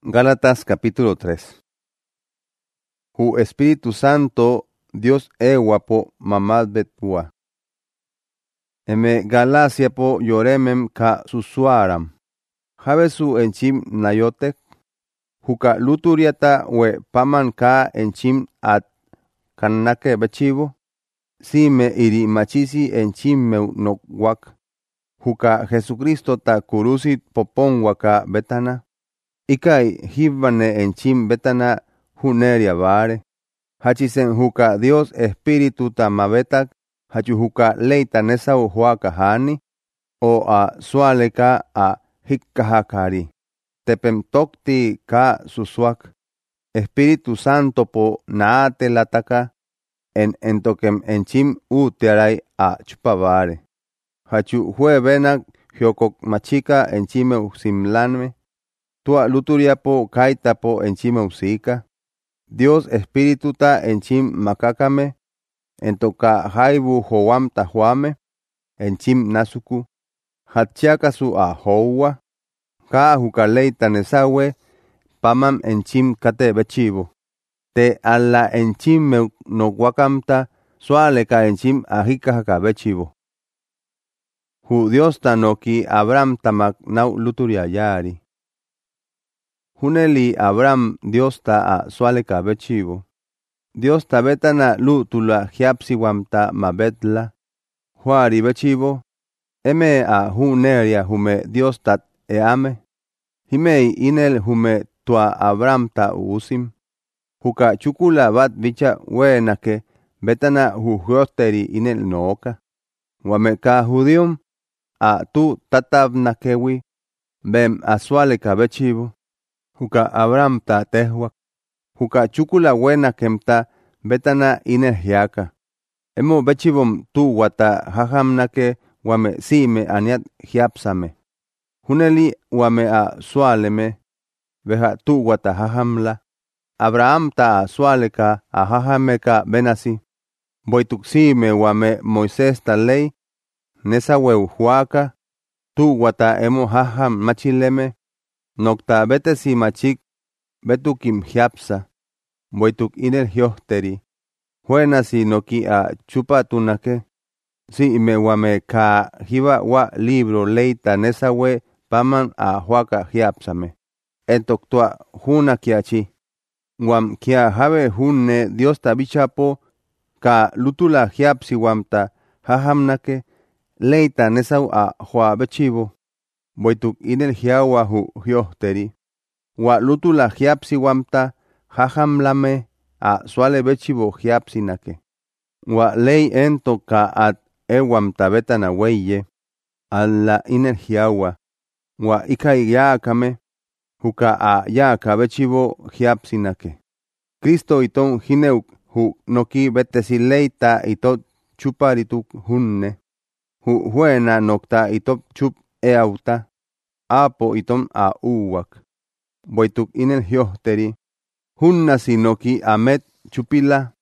Gálatas capítulo 3. Hu Espíritu Santo Dios ewapo mamad betua. Eme Galacia po yoremem ka susuaram. Habesu enchim nayotek. Huka luturiata we paman ka enchim at kannake bachivo. Si me iri machisi enchim meu nokwak. Huka Jesucristo ta kurusit popon waka betana. Ikai hibane enchim betana huneria vare. Hachisen huka Dios Espíritu tamabetak. Hachu huka leita nesa uhuaka hani. O a sualeka a hikkahakari. Tepem tokti ka susuak. Espíritu Santo po naate lataka. En entokem enchim utiarai a chupavare. Hachu huevenak hyokok machika enchime usimlanme. Tua luturiapo kaitapo enchime usika. Dios Espíritu ta enchim makakame. Entoka haibu hoam tahuame. Enchim nasuku. Hachiakasu a houa. Ka hukaleita nesawe. Pamam enchim kate bechivo. Te alla enchim me no wakamta. Suale ka enchim ahikahaka bechivo. Hu Dios tanoki Abraham tamak nau luturia yari. Huneli Abraham Dios ta a sualeka bechivo. Dios ta betana lutula hiapsiwamta mabetla. Huari bechivo. Eme a huneria hume Dios tat eame. Himei inel hume tua Abraham ta usim. Huka chukula bat bicha wenake betana huhyoteri inel nooka. Wameka judium a tu tatabnakewi. Bem asualeka bechivo. Huka Abraham ta tehwak. Huka chukula wena kemta betana inerhiaka. Emo bechivom tu wata hahamnake wame sime aniat hiapsame. Huneli wame a sualeme. Veja tu wata hahamla. Abraham ta sualeka a hahameka benasi. Boituk sime wame Moisés ta ley. Nesa weu huaka. Tu wata emo haham machileme. Nokta betesi machik, betukim hiapsa, boituk inel hiohteri. Huena si noki a chupa tunake. Si me wame ka hiva wa libro leita nesawe paman a huaka hiapsame. Entok tua huna kiachi. Wam kia have hunne Dios tabichapo ka lutula hiapsi wamta hahamnake leita nesau a hua bechivo. Boituk inel hiawa hu hiohteri. Wa lutula hiapsi wamta hahamlame a suale bechivo hiapsinake. Wa lei ento ka at ewamta betana weye. Alla inel hiawa. Wa ikai yaakame. Huka a yaaka bechivo hiapsinake. Kristo iton hineuk hu noki betesi leita itot chuparituk hunne. Hu huena nokta itop chup eauta. Apo itom a uwak. Boituk inel hiohteri. Hunna sinoki amet chupila.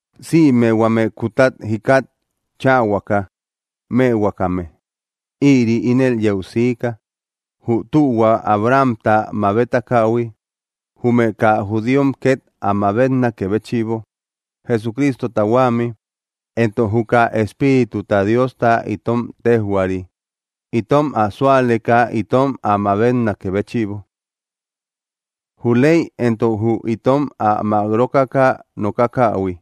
Si me wame kutat hikat chawaka. Me wakame. Iri inel yeusika. Hu tuwa Abraham ta mabeta kawi. Hume ka judium ket amabetna kebechivo. Jesucristo tawami. Ento huka Espíritu ta Dios ta itom tehuari. Itom asualeka itom amabetna kebechivo. Hulei ento hu itom amagrokaka nokakawi.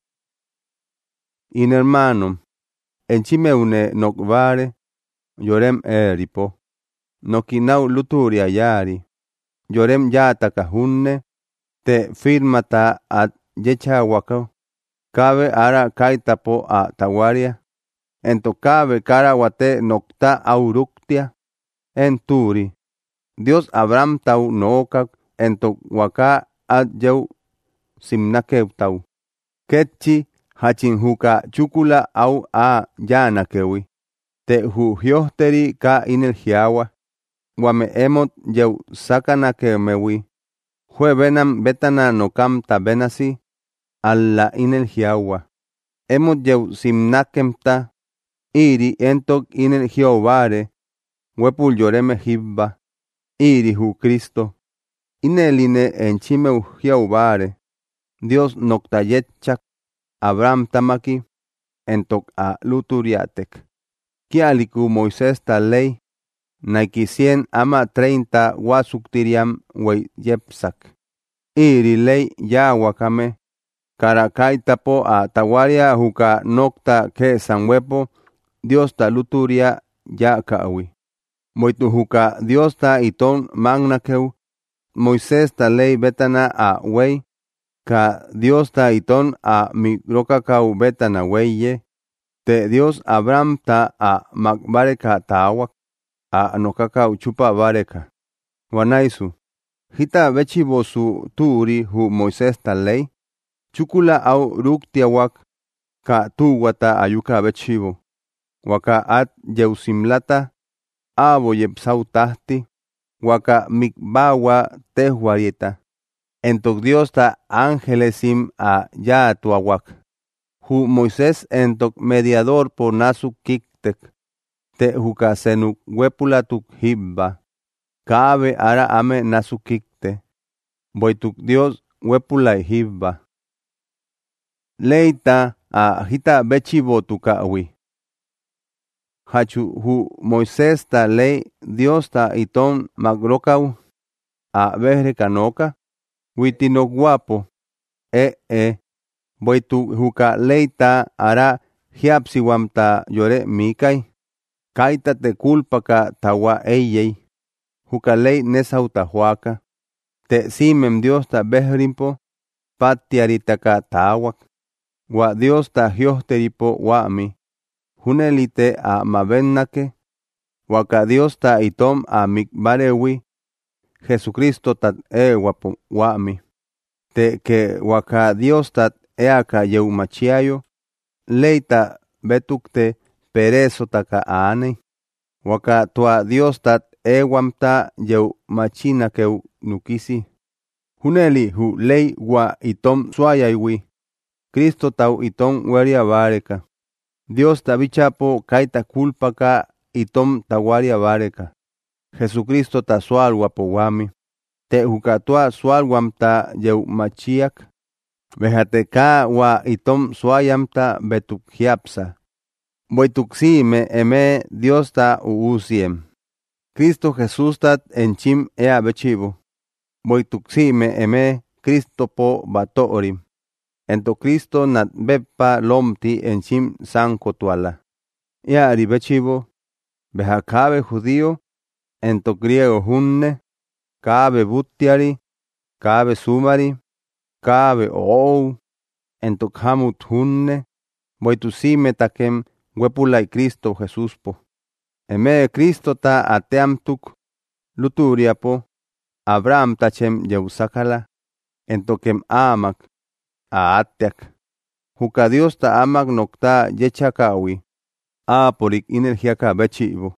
In hermanum. Enchimeune nokvare. Yorem eripo. Nokinau luturia yari. Yorem yataka hunne. Te firmata at yechawako. Cabe ara kaitapo a tawaria. Ento cabe karawate nokta auruktia. Enturi. Dios Abraham tau nookak. Ento waka at yau simnakeutau. Ketchi hachin huka chukula au a yanakewi. Te hu hiohteri ka inel hiawa. Wame emot yau sakanakemewi. Hue benam betana nokam tabenasi. Alla inel hiawa. Emot yau simnakemta. Iri entok inel hiovare. Wepul yoreme hibba. Iri hu Kristo. Ineline enchimeu Jehovare, Dios noctayetchak, Abraham tamaki, entok a luturiatek. Kialiku Moisés ta ley, naikisien ama 30 wasuktiriam wey yepsak. Iri ley ya wakame, karakaitapo a tawaria huka nokta ke sanwepo, Dios ta luturia ya kawi. Moitu huka Dios ta iton magnakeu, Moisés ta ley betana a wey, ka Dios ta iton a migrokakau betana weye, te Dios Abraham ta a magbareka tawak, a nokakau chupa bareka. Wanaisu, hita bechibo su tuuri hu Moisés ta ley, chukula au ruktiawak, ka tuwata ayuka bechibo, waka at jeusimlata, abo yepsau tahti, waka mikbawa tehuarieta. Entok Dios ta angelesim a ya tuawak. Hu Moisés entok mediador por nasu kiktek. Te huka senuk wepulatuk hibba. Kaabe ara ame nasu kikte. Boituk Dios wepulai hibba. Leita a hita bechibo tukawi. Hachu hu Moisés ta ley Dios ta iton magrokau a behre kanoka. Witino guapo. Boitu huka leita ara hiapsiwam ta yore mikai. Kaita te culpa ka tawa eyei. Huka ley nesauta huaka. Te simem Dios ta behrimpo. Patiarita ka tawak. Wa Dios ta hiohteripo wami. Hunelite a mabennake. Waka Dios ta itom a mikbarewi. Jesucristo tat wapo wami. Te ke waka Dios tat eaka yeumachiayo. Leita betukte pereso taka ane. Waka tua Dios tat ewamta yeumachinakeu nukisi. Huneli hu ley wa itom suayaiwi. Cristo tau itom waria bareka. Dios tabichapo kaita culpa ka itom tawaria bareka. Jesucristo ta sual wapo wami. Te hukatua sual wamta yeumachiak. Vejate ka wa itom suayamta betuk hiapsa. Boituk si me eme Dios ta uusiem. Cristo Jesús tat enchim ea bechivo. Boituk si me eme Cristo po batorim. Ento Cristo nat beppa lomti enchim sanko tuala. Ea ribechivo. Beja kabe judío. Ento griego hunne. Kabe butiari. Kabe sumari. Kabe ou. Ento hamut hunne. Boitu si me takem wepulai Cristo Jesús po. Eme Cristo ta ateamtuk. Luturiapo. Abraham tachem yeusakala. Entokem amak. Aatiak. Huka Dios ta amak nokta yechakawi. Aporik energiaka bechivo.